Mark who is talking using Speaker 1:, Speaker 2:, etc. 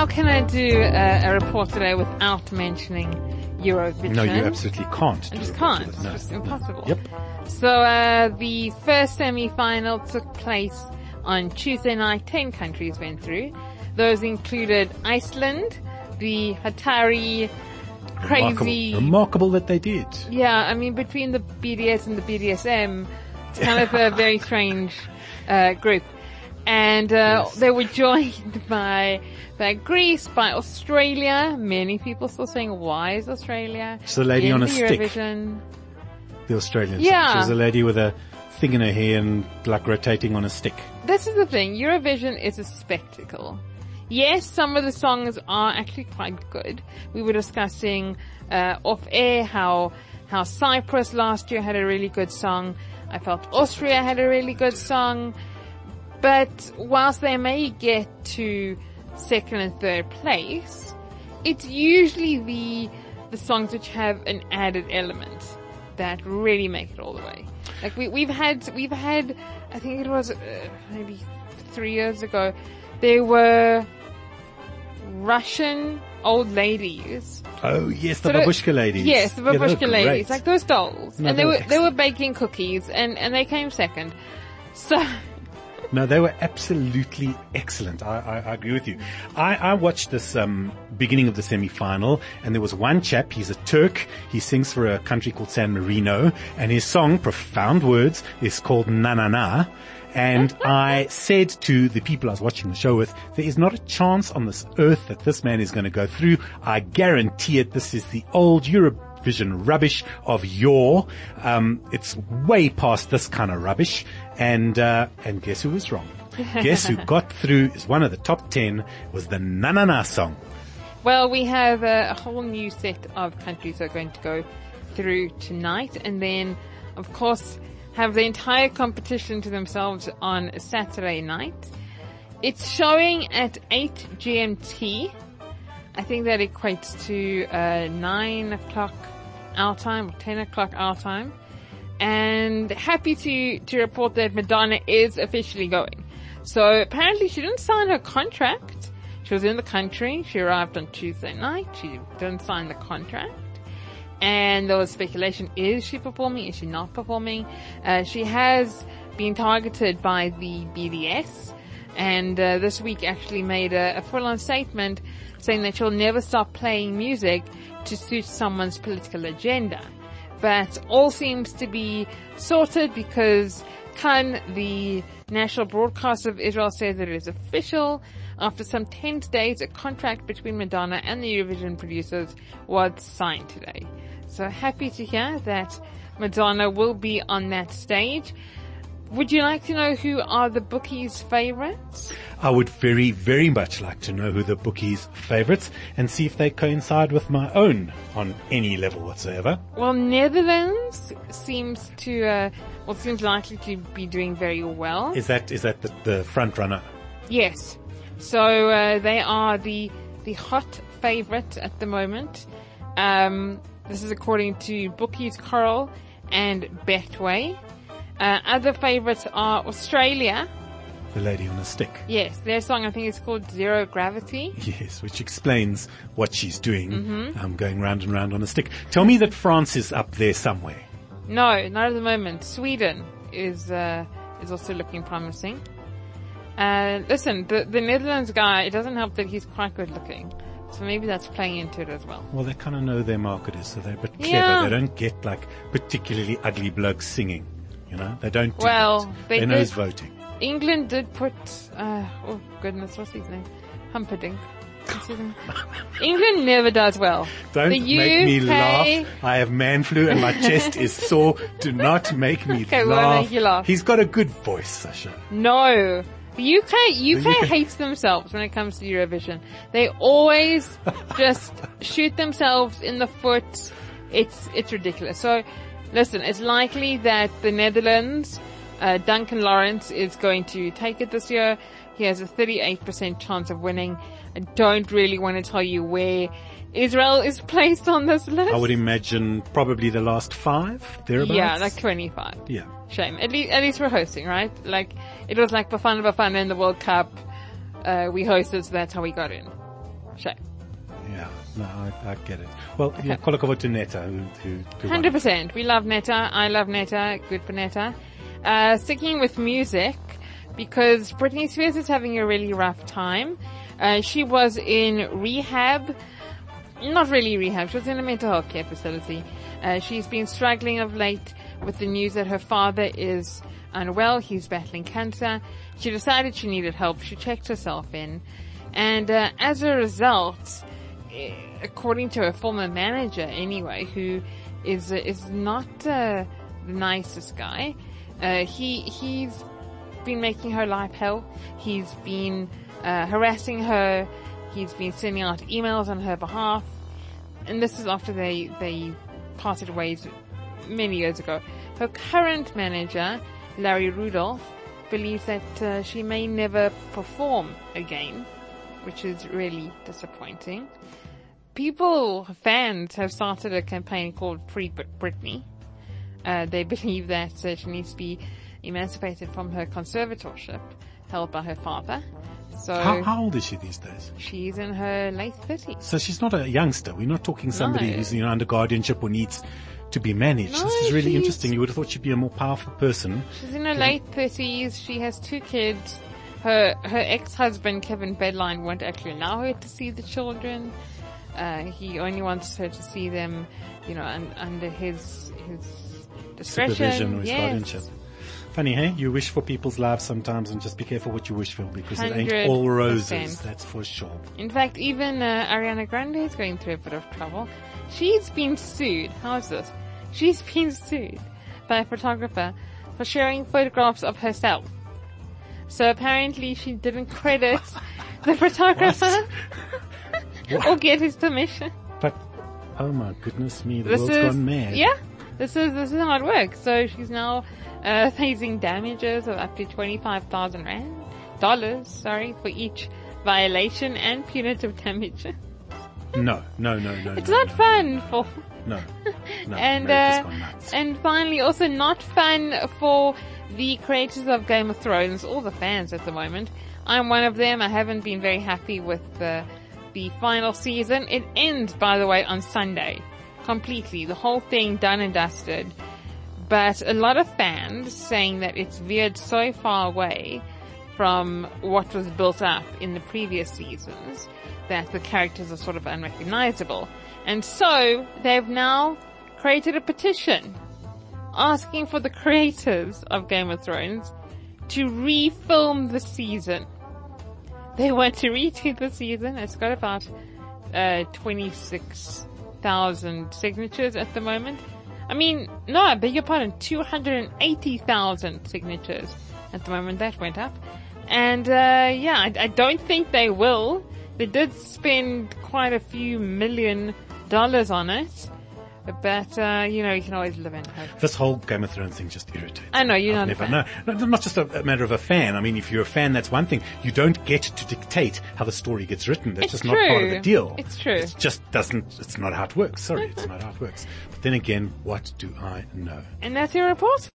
Speaker 1: how can I do a report today without mentioning Eurovision?
Speaker 2: No, you absolutely can't.
Speaker 1: I just can't.
Speaker 2: No.
Speaker 1: It's just impossible.
Speaker 2: Yep.
Speaker 1: So the first semi-final took place on Tuesday night. 10 countries went through. Those included Iceland, the Hatari, crazy...
Speaker 2: Remarkable that they did.
Speaker 1: Yeah, I mean, between the BDS and the BDSM, it's kind of a very strange group. And they were joined by Greece, by Australia. Many people still saying, why is Australia
Speaker 2: She's a lady
Speaker 1: in
Speaker 2: on a
Speaker 1: the
Speaker 2: stick.
Speaker 1: Eurovision?
Speaker 2: The Australian.
Speaker 1: Yeah.
Speaker 2: She was a lady with a thing in her hair and like rotating on a stick.
Speaker 1: This is the thing. Eurovision is a spectacle. Yes, some of the songs are actually quite good. We were discussing off air how Cyprus last year had a really good song. I felt Austria had a really good song. But whilst they may get to second and third place, it's usually the songs which have an added element that really make it all the way. Like we've had, I think it was maybe 3 years ago, there were Russian old ladies.
Speaker 2: Oh yes, the babushka ladies.
Speaker 1: Yes, the babushka ladies,
Speaker 2: great.
Speaker 1: like those dolls,
Speaker 2: No,
Speaker 1: and they were baking cookies, and they came second. So.
Speaker 2: No, they were absolutely excellent. I agree with you. I watched this beginning of the semi-final, and there was one chap, he's a Turk, he sings for a country called San Marino, and his song, Profound Words, is called Na Na Na. And I said to the people I was watching the show with, there is not a chance on this earth that this man is going to go through. I guarantee it. This is the old Eurovision rubbish of yore. It's way past this kind of rubbish. And guess who was wrong? Guess who got through is one of the top 10 was the Na Na Na song.
Speaker 1: Well, we have a whole new set of countries that are going to go through tonight, and then, of course, have the entire competition to themselves on Saturday night. It's showing at 8 GMT. I think that equates to 9 o'clock our time, or 10 o'clock our time. And happy to report that Madonna is officially going. So apparently she didn't sign her contract. She was in the country. She arrived on Tuesday night. She didn't sign the contract. And there was speculation, is she performing? Is she not performing? She has been targeted by the BDS, and this week actually made a full-on statement saying that she'll never stop playing music to suit someone's political agenda. But all seems to be sorted because Khan, the national broadcaster of Israel, says that it is official. After some tense days, a contract between Madonna and the Eurovision producers was signed today. So happy to hear that Madonna will be on that stage. Would you like to know who are the bookies' favorites?
Speaker 2: I would very, very much like to know who the bookies' favorites and see if they coincide with my own on any level whatsoever.
Speaker 1: Well, Netherlands seems likely to be doing very well.
Speaker 2: Is that the front runner?
Speaker 1: Yes. So they are the hot favorite at the moment. This is according to Bookies Coral and Betway. Other favorites are Australia.
Speaker 2: The lady on a stick.
Speaker 1: Yes, their song I think is called Zero Gravity.
Speaker 2: Yes, which explains what she's doing. Going round and round on a stick. Tell me that France is up there somewhere.
Speaker 1: No, not at the moment. Sweden is also looking promising. Listen, the Netherlands guy, it doesn't help that he's quite good looking. So maybe that's playing into it as well.
Speaker 2: Well, they kind of know their marketers, so they're a bit clever.
Speaker 1: Yeah.
Speaker 2: They don't get like particularly ugly blokes singing. You know, they don't do
Speaker 1: well,
Speaker 2: that.
Speaker 1: They
Speaker 2: know who's voting.
Speaker 1: England did put, oh goodness, what's his name? Humperdinck. England never does well.
Speaker 2: Don't
Speaker 1: the
Speaker 2: make me
Speaker 1: UK
Speaker 2: laugh. I have man flu and my chest is sore. Do not make me
Speaker 1: okay,
Speaker 2: laugh.
Speaker 1: We'll make you laugh.
Speaker 2: He's got a good voice, Sasha.
Speaker 1: No. The UK hates themselves when it comes to Eurovision. They always just shoot themselves in the foot. It's ridiculous. So, listen, it's likely that the Netherlands, Duncan Lawrence is going to take it this year. He has a 38% chance of winning. I don't really want to tell you where Israel is placed on this list.
Speaker 2: I would imagine probably the last 5, thereabouts.
Speaker 1: Yeah, like 25.
Speaker 2: Yeah.
Speaker 1: Shame. At least we're hosting, right? Like, it was like Bafana Bafana in the World Cup. We hosted, so that's how we got in. Shame.
Speaker 2: Yeah, no, I get it. Well, yeah, Kolokova to Netta, who
Speaker 1: 100%. We love Netta. I love Netta. Good for Netta. Sticking with music, because Britney Spears is having a really rough time. She was in rehab. Not really rehab. She was in a mental health care facility. She's been struggling of late with the news that her father is unwell. He's battling cancer. She decided she needed help. She checked herself in. And as a result, according to her former manager anyway, who is not the nicest guy, he's been making her life hell. He's been harassing her. He's been sending out emails on her behalf. And this is after they parted ways many years ago. Her current manager, Larry Rudolph, believes that she may never perform again, which is really disappointing. Fans have started a campaign called Free Britney. They believe that she needs to be emancipated from her conservatorship held by her father. So
Speaker 2: how old is she these days?
Speaker 1: She's in her late 30s.
Speaker 2: So she's not a youngster. We're not talking somebody who's under guardianship or needs to be managed.
Speaker 1: No,
Speaker 2: this is really interesting. You would have thought she'd be a more powerful person.
Speaker 1: She's in her late 30s. She has 2 kids. Her ex-husband, Kevin Bedline, won't actually allow her to see the children. He only wants her to see them, under his discretion.
Speaker 2: Supervision or his guardianship. Funny, hey? You wish for people's lives sometimes, and just be careful what you wish for, because it ain't all roses, that's for sure.
Speaker 1: In fact, even Ariana Grande is going through a bit of trouble. She's been sued. How's this? She's been sued by a photographer for sharing photographs of herself. So apparently she didn't credit the photographer or get his permission.
Speaker 2: But, oh my goodness me, the world's gone mad.
Speaker 1: Yeah, this is how it works. So she's now facing damages of up to $25,000 for each violation and punitive damage.
Speaker 2: No.
Speaker 1: It's not fun for.
Speaker 2: No.
Speaker 1: And finally, also not fun for the creators of Game of Thrones, all the fans at the moment. I'm one of them. I haven't been very happy with the final season. It ends, by the way, on Sunday. Completely. The whole thing done and dusted. But a lot of fans saying that it's veered so far away from what was built up in the previous seasons that the characters are sort of unrecognizable. And so they've now created a petition asking for the creators of Game of Thrones to refilm the season. They want to redo the season. It's got about 26,000 signatures at the moment. I beg your pardon, 280,000 signatures at the moment. That went up. And, I don't think they will. They did spend quite a few $1 million on it. But, you can always live in hope.
Speaker 2: This whole Game of Thrones thing just irritates me.
Speaker 1: I know, you're not a fan.
Speaker 2: No, not just a matter of a fan. If you're a fan, that's one thing. You don't get to dictate how the story gets written. That's just not part of the deal.
Speaker 1: It's true.
Speaker 2: It just it's not how it works. Sorry, it's not how it works. But then again, what do I know?
Speaker 1: And that's your report.